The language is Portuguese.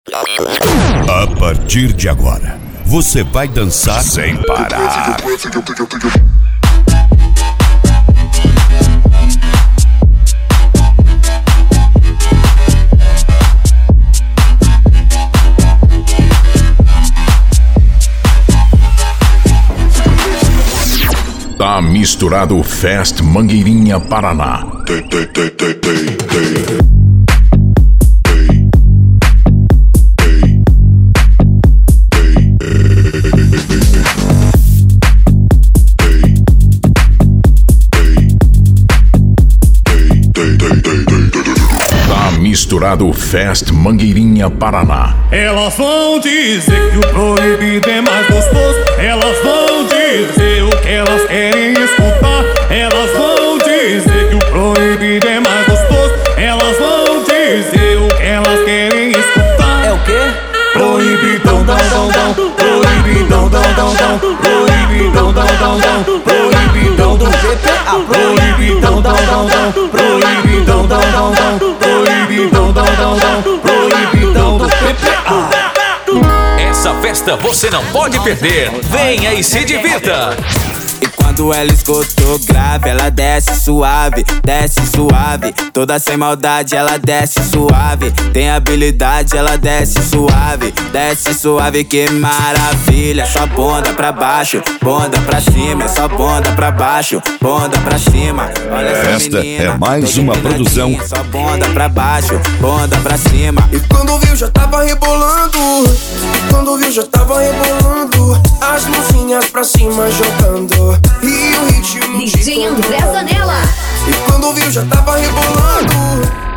A partir de agora, você vai dançar sem parar. Tá misturado Fest Mangueirinha Paraná. Tá misturado Fest Mangueirinha Paraná. Elas vão dizer que o proibido é mais gostoso. Elas vão dizer o que elas querem escutar. Elas vão dizer que o proibido é mais gostoso. Elas vão dizer o que elas querem escutar. É o quê? Proibidão, dão, dão, dão. Proibidão, dão, dão, dão. Proibidão, dão, dão, dão. Proibidão do GPA. Proibidão, dão, dão, dão. Proibidão, dão, dão, dão. Proibidão, dão, dão, dão. Proibidão do PPA. Essa festa você não pode perder. Venha e se divirta. E quando ela escutou grave, ela desce suave, desce suave. Toda sem maldade, ela desce suave. Tem habilidade, ela desce suave, que maravilha. Só bunda pra baixo, bunda pra cima. Só bunda pra baixo, bunda pra cima. Olha essa menina, é mais uma produção. Só bunda pra baixo, bunda pra cima. E quando viu já tava rebolando. E quando viu já tava rebolando. As mãozinhas pra cima jogando. E o ritmo DJ André Zanella. E quando viu já tava rebolando.